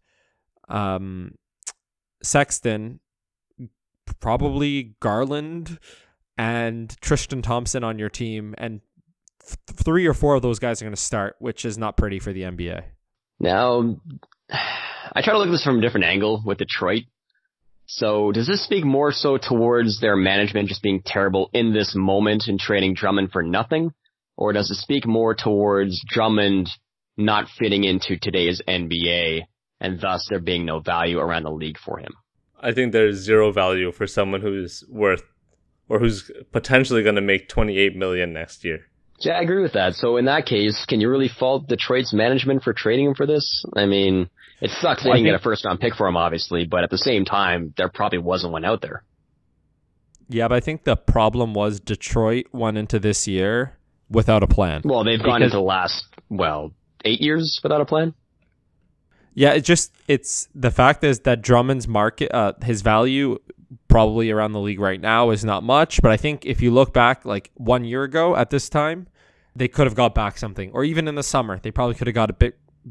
Sexton, probably Garland, and Tristan Thompson on your team, and 3 or 4 of those guys are going to start, which is not pretty for the NBA. Now, I try to look at this from a different angle with Detroit. So does this speak more so towards their management just being terrible in this moment and trading Drummond for nothing? Or does it speak more towards Drummond not fitting into today's NBA and thus there being no value around the league for him? I think there's zero value for someone who's worth or who's potentially going to make $28 million next year. Yeah, I agree with that. So in that case, can you really fault Detroit's management for trading him for this? I mean, it sucks they didn't get a first-round pick for him, obviously, but at the same time, there probably wasn't one out there. Yeah, but I think the problem was Detroit went into this year without a plan. Well, they've gone into the last, 8 years without a plan? Yeah, it's the fact is that Drummond's market, his value probably around the league right now is not much, but I think if you look back like 1 year ago at this time, they could have got back something, or even in the summer, they probably could have got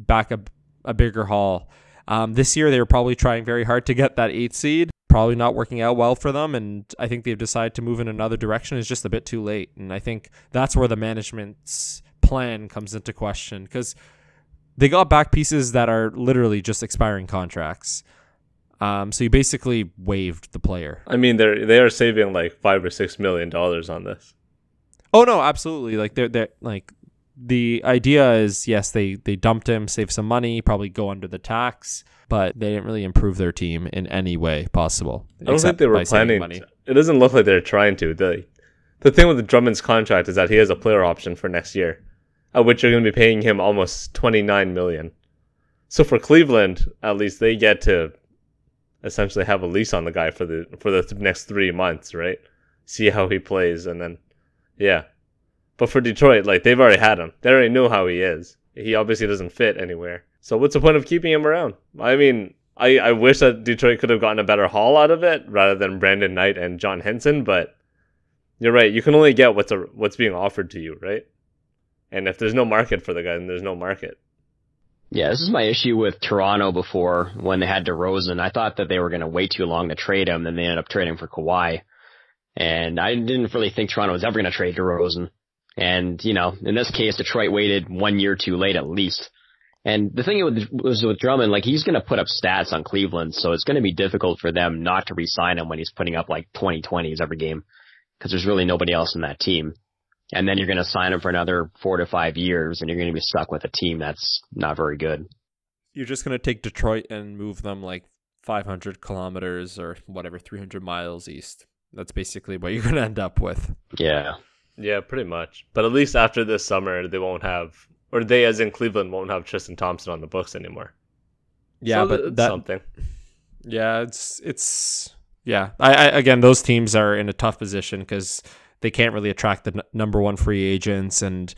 a bigger haul. This year, they were probably trying very hard to get that 8th seed, probably not working out well for them, and I think they've decided to move in another direction. It's just a bit too late, and I think that's where the management's plan comes into question, because they got back pieces that are literally just expiring contracts. So you basically waived the player. I mean, they are saving like $5 or $6 million on this. Oh no, absolutely. Like they're like the idea is yes, they dumped him, save some money, probably go under the tax, but they didn't really improve their team in any way possible. I don't think they were planning. It doesn't look like they're trying to. The thing with Drummond's contract is that he has a player option for next year, at which you're going to be paying him almost $29 million. So for Cleveland, at least they get to essentially have a lease on the guy for the next 3 months, right? See how he plays, and then yeah. But for Detroit, like they've already had him. They already know how he is. He obviously doesn't fit anywhere. So what's the point of keeping him around? I mean, I wish that Detroit could have gotten a better haul out of it rather than Brandon Knight and John Henson, but you're right. You can only get what's being offered to you, right? And if there's no market for the guy, then there's no market. Yeah, this is my issue with Toronto before when they had DeRozan. I thought that they were going to wait too long to trade him, then they ended up trading for Kawhi. And I didn't really think Toronto was ever going to trade DeRozan. And, in this case, Detroit waited 1 year too late at least. And the thing was with Drummond, like, he's going to put up stats on Cleveland, so it's going to be difficult for them not to re-sign him when he's putting up like 20-20s every game, because there's really nobody else in that team. And then you're going to sign him for another 4 to 5 years, and you're going to be stuck with a team that's not very good. You're just going to take Detroit and move them like 500 kilometers or whatever, 300 miles east. That's basically what you're going to end up with. Yeah. Yeah, pretty much. But at least after this summer, they won't have, or they as in Cleveland won't have Tristan Thompson on the books anymore. Yeah, so but that's something. Yeah, it's yeah. I again, those teams are in a tough position because they can't really attract the number one free agents, and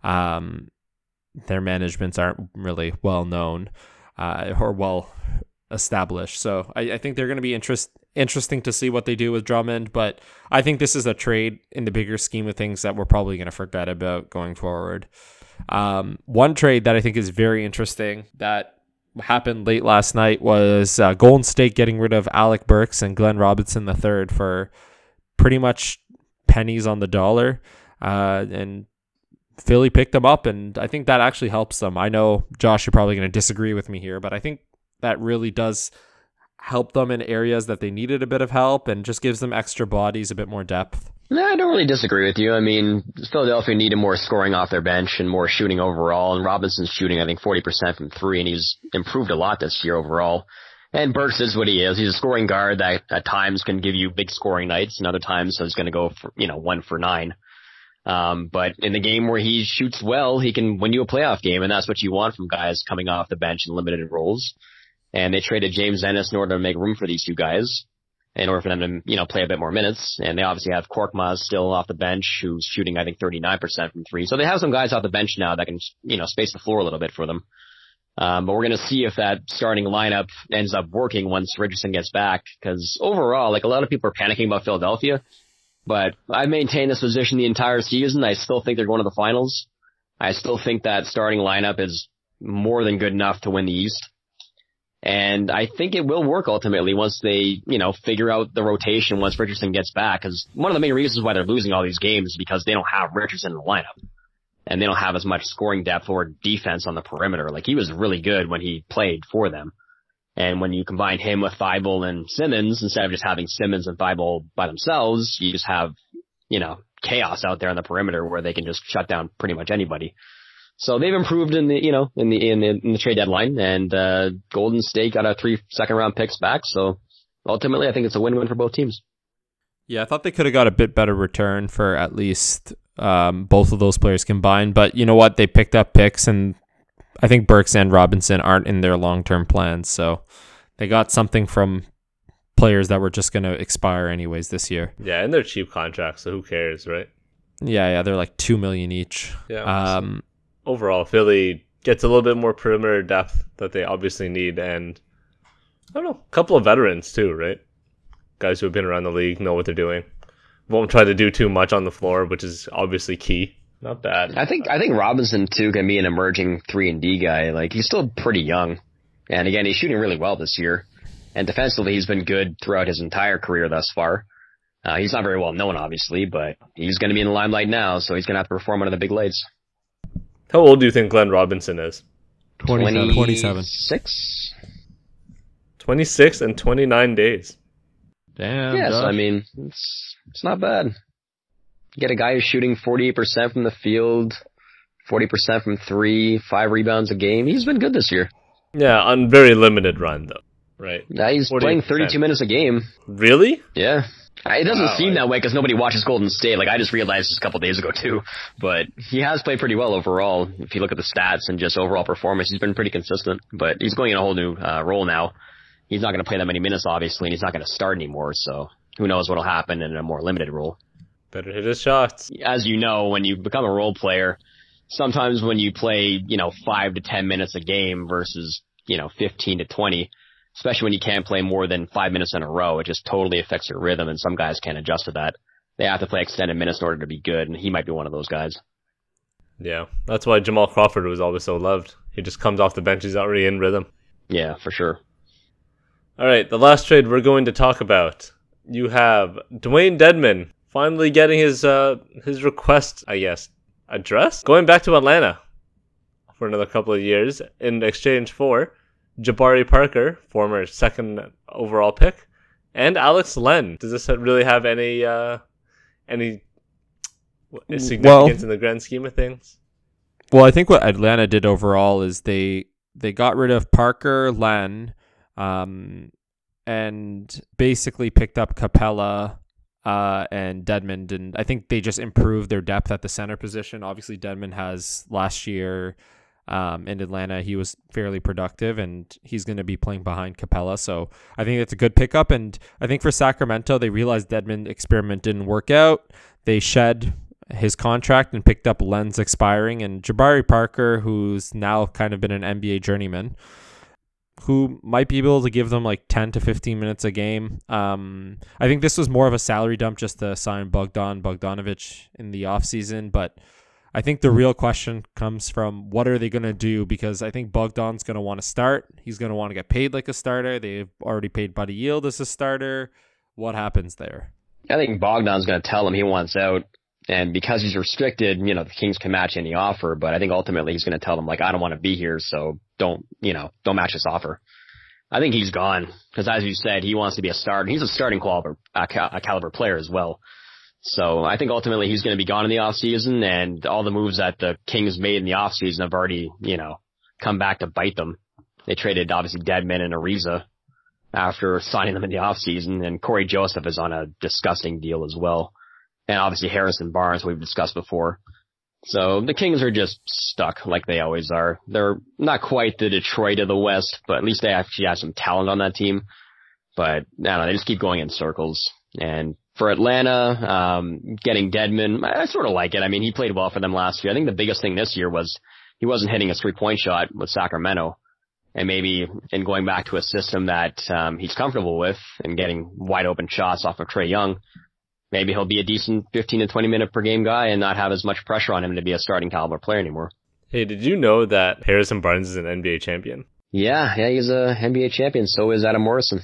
their managements aren't really well known or well established. So I think they're going to be interesting to see what they do with Drummond, but I think this is a trade in the bigger scheme of things that we're probably going to forget about going forward. One trade that I think is very interesting that happened late last night was Golden State getting rid of Alec Burks and Glenn Robinson III for pretty much pennies on the dollar, and Philly picked them up, and I think that actually helps them. I know, Josh, you're probably going to disagree with me here, but I think that really does help them in areas that they needed a bit of help and just gives them extra bodies, a bit more depth. No, I don't really disagree with you. I mean, Philadelphia needed more scoring off their bench and more shooting overall, and Robinson's shooting, I think, 40% from three, and he's improved a lot this year overall. And Burks is what he is. He's a scoring guard that at times can give you big scoring nights, and other times he's going to go for, 1 for 9. But in the game where he shoots well, he can win you a playoff game, and that's what you want from guys coming off the bench in limited roles. And they traded James Ennis in order to make room for these two guys, in order for them to, play a bit more minutes. And they obviously have Korkmaz still off the bench, who's shooting, I think, 39% from three. So they have some guys off the bench now that can, space the floor a little bit for them. But we're going to see if that starting lineup ends up working once Richardson gets back, because overall, like, a lot of people are panicking about Philadelphia, but I've maintained this position the entire season. I still think they're going to the finals. I still think that starting lineup is more than good enough to win the East. And I think it will work ultimately once they, figure out the rotation once Richardson gets back. Because one of the main reasons why they're losing all these games is because they don't have Richardson in the lineup. And they don't have as much scoring depth or defense on the perimeter. Like, he was really good when he played for them. And when you combine him with Thibault and Simmons, instead of just having Simmons and Thibault by themselves, you just have, chaos out there on the perimeter where they can just shut down pretty much anybody. So they've improved in the, in the trade deadline, and Golden State got 3 second-round picks back. So ultimately, I think it's a win-win for both teams. Yeah, I thought they could have got a bit better return for at least both of those players combined. But you know what? They picked up picks, and I think Burks and Robinson aren't in their long-term plans. So they got something from players that were just going to expire anyways this year. Yeah, and they're cheap contracts, so who cares, right? Yeah, they're like $2 million each. Yeah. Overall, Philly gets a little bit more perimeter depth that they obviously need, and I don't know, a couple of veterans too, right? Guys who have been around the league, know what they're doing. Won't try to do too much on the floor, which is obviously key. Not bad. I think Robinson too can be an emerging 3-and-D guy. Like, he's still pretty young, and again, he's shooting really well this year. And defensively, he's been good throughout his entire career thus far. He's not very well known, obviously, but he's going to be in the limelight now, so he's going to have to perform under the big lights. How old do you think Glenn Robinson is? 27. 26 and 29 days. Damn. Yeah, so I mean, it's not bad. You get a guy who's shooting 48% from the field, 40% from three, 5 rebounds a game. He's been good this year. Yeah, on very limited run, though, right? Now he's 48%. playing 32 minutes a game. Really? Yeah. It doesn't seem that way because nobody watches Golden State. Like, I just realized this a couple days ago, too. But he has played pretty well overall. If you look at the stats and just overall performance, he's been pretty consistent. But he's going in a whole new role now. He's not going to play that many minutes, obviously, and he's not going to start anymore. So who knows what will happen in a more limited role. Better hit his shots. As you know, when you become a role player, sometimes when you play, 5 to 10 minutes a game versus, 15 to 20, especially when you can't play more than 5 minutes in a row, it just totally affects your rhythm, and some guys can't adjust to that. They have to play extended minutes in order to be good, and he might be one of those guys. Yeah, that's why Jamal Crawford was always so loved. He just comes off the bench. He's already in rhythm. Yeah, for sure. All right, the last trade we're going to talk about. You have Dwayne Dedmon finally getting his request, I guess, addressed. Going back to Atlanta for another couple of years in exchange for Jabari Parker, former second overall pick, and Alex Len. Does this really have any significance in the grand scheme of things? Well, I think what Atlanta did overall is they got rid of Parker, Len, and basically picked up Capella and Dedmon, and I think they just improved their depth at the center position. Obviously, Dedmon has last year in Atlanta, he was fairly productive, and he's going to be playing behind Capella. So I think it's a good pickup, and I think for Sacramento, they realized Dedmon experiment didn't work out. They shed his contract and picked up Len's expiring, and Jabari Parker, who's now kind of been an NBA journeyman, who might be able to give them like 10 to 15 minutes a game. I think this was more of a salary dump just to sign Bogdanovic in the offseason, but I think the real question comes from what are they going to do, because I think Bogdan's going to want to start. He's going to want to get paid like a starter. They've already paid Buddy Yield as a starter. What happens there? I think Bogdan's going to tell him he wants out. And because he's restricted, the Kings can match any offer, but I think ultimately he's going to tell them, like, I don't want to be here, so don't match this offer. I think he's gone, because as you said, he wants to be a starter. He's a starting caliber player as well. So I think ultimately he's going to be gone in the offseason, and all the moves that the Kings made in the offseason have already, come back to bite them. They traded, obviously, Dedmon and Ariza after signing them in the offseason, and Corey Joseph is on a disgusting deal as well. And obviously Harrison Barnes, we've discussed before. So the Kings are just stuck like they always are. They're not quite the Detroit of the West, but at least they actually have some talent on that team. But I don't know, they just keep going in circles. And for Atlanta, getting Dedmon, I sort of like it. I mean, he played well for them last year. I think the biggest thing this year was he wasn't hitting a 3-point shot with Sacramento. And maybe in going back to a system that he's comfortable with and getting wide open shots off of Trae Young, maybe he'll be a decent 15 to 20 minute per game guy and not have as much pressure on him to be a starting caliber player anymore. Hey, did you know that Harrison Barnes is an NBA champion? Yeah, he's a NBA champion. So is Adam Morrison.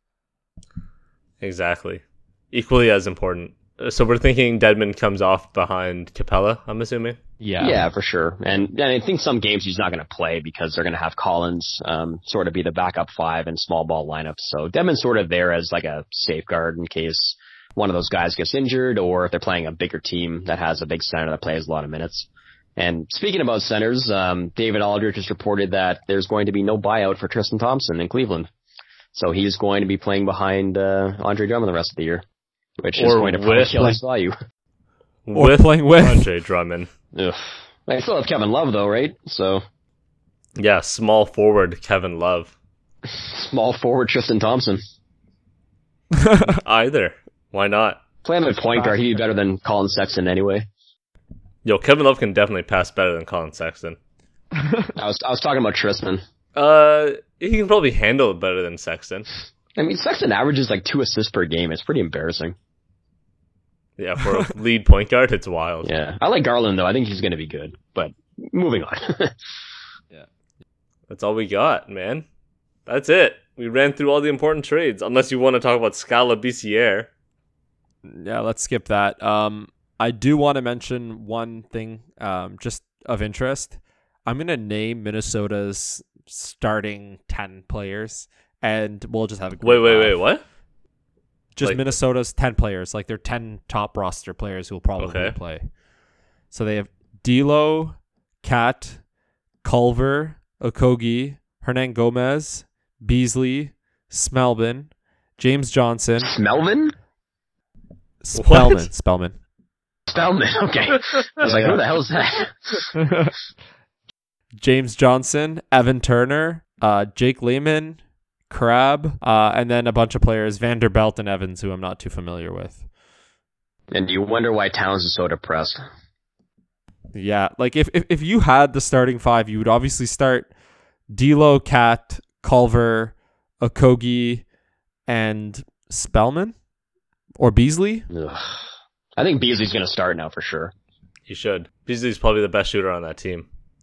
Exactly. Equally as important. So we're thinking Dedmon comes off behind Capella, I'm assuming? Yeah, for sure. And I think some games he's not going to play because they're going to have Collins sort of be the backup 5 in small ball lineups. So Dedmon's sort of there as like a safeguard in case one of those guys gets injured, or if they're playing a bigger team that has a big center that plays a lot of minutes. And speaking about centers, David Aldridge just reported that there's going to be no buyout for Tristan Thompson in Cleveland. So he's going to be playing behind Andre Drummond the rest of the year, which is going to probably kill his value. Or playing with Andre Drummond. Ugh. I still have Kevin Love though, right? So yeah, small forward Kevin Love. Small forward Tristan Thompson. Either. Why not? Play him at point guard. He'd be better than Colin Sexton anyway. Yo, Kevin Love can definitely pass better than Colin Sexton. I was talking about Tristan. He can probably handle it better than Sexton. I mean, Sexton averages like 2 assists per game. It's pretty embarrassing. Yeah, for a lead point guard, it's wild. Yeah. I like Garland though. I think he's going to be good. But moving on. Yeah. That's all we got, man. That's it. We ran through all the important trades. Unless you want to talk about Scala BCR. Yeah, let's skip that. I do want to mention one thing just of interest. I'm going to name Minnesota's starting 10 players, and we'll just have a Wait, what? Just like, Minnesota's 10 players, like their 10 top roster players who will probably play. So they have D'Lo, Cat, Culver, Okogie, Hernan Gomez, Beasley, Smelvin, James Johnson. Smelvin? Spellman. Okay. I was like, who the hell is that? James Johnson, Evan Turner, Jake Lehman, Crab, and then a bunch of players, Vanderbilt and Evans, who I'm not too familiar with. And do you wonder why Towns is so depressed? Yeah, like if you had the starting 5, you would obviously start D'Lo, Cat, Culver, Okogie, and Spellman or Beasley. Ugh. I think Beasley's going to start now for sure. He should. Beasley's probably the best shooter on that team.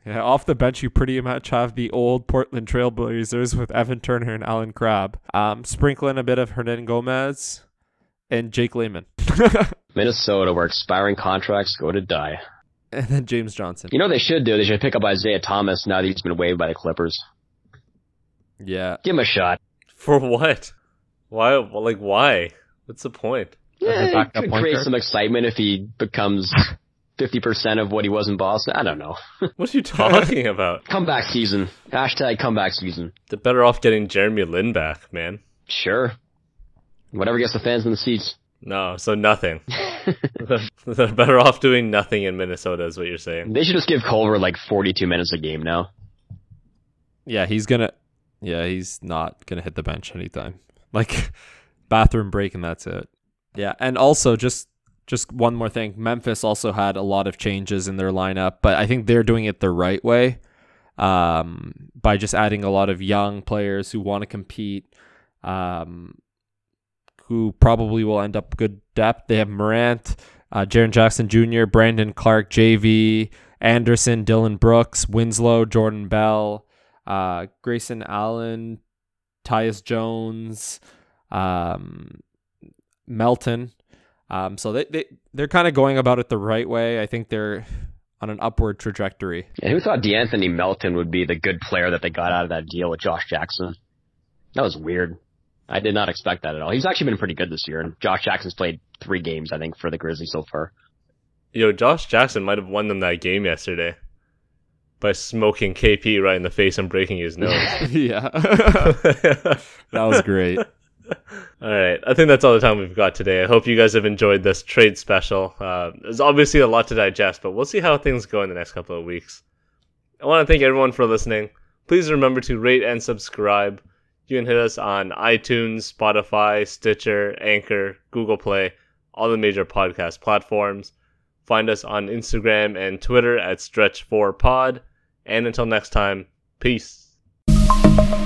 Yeah, off the bench, you pretty much have the old Portland Trailblazers with Evan Turner and Alan Crabb. Sprinkle in a bit of Hernan Gomez and Jake Layman. Minnesota, where expiring contracts go to die. And then James Johnson. You know what they should do? They should pick up Isaiah Thomas now that he's been waived by the Clippers. Yeah. Give him a shot. For what? Why? Like, why? What's the point? Yeah, it could create some excitement if he becomes 50% of what he was in Boston. I don't know. What are you talking about? Comeback season. Hashtag comeback season. They're better off getting Jeremy Lin back, man. Sure. Whatever gets the fans in the seats. No, so nothing. They're better off doing nothing in Minnesota is what you're saying. They should just give Culver like 42 minutes a game now. Yeah, he's not gonna hit the bench anytime. Like, bathroom break and that's it. Yeah, and also just one more thing. Memphis also had a lot of changes in their lineup, but I think they're doing it the right way, by just adding a lot of young players who want to compete, who probably will end up good depth. They have Morant, Jaren Jackson Jr., Brandon Clark, JV, Anderson, Dylan Brooks, Winslow, Jordan Bell, Grayson Allen, Tyus Jones, Melton. So they're kind of going about it the right way. I think they're on an upward trajectory. And who thought DeAnthony Melton would be the good player that they got out of that deal with Josh Jackson? That was weird. I did not expect that at all. He's actually been pretty good this year, and Josh Jackson's played 3 games, I think, for the Grizzlies so far. Yo, Josh Jackson might have won them that game yesterday by smoking KP right in the face and breaking his nose. Yeah. That was great. All right. I think that's all the time we've got today. I hope you guys have enjoyed this trade special. There's obviously a lot to digest, but we'll see how things go in the next couple of weeks. I want to thank everyone for listening. Please remember to rate and subscribe. You can hit us on iTunes, Spotify, Stitcher, Anchor, Google Play, all the major podcast platforms. Find us on Instagram and Twitter at Stretch4Pod. And until next time, peace.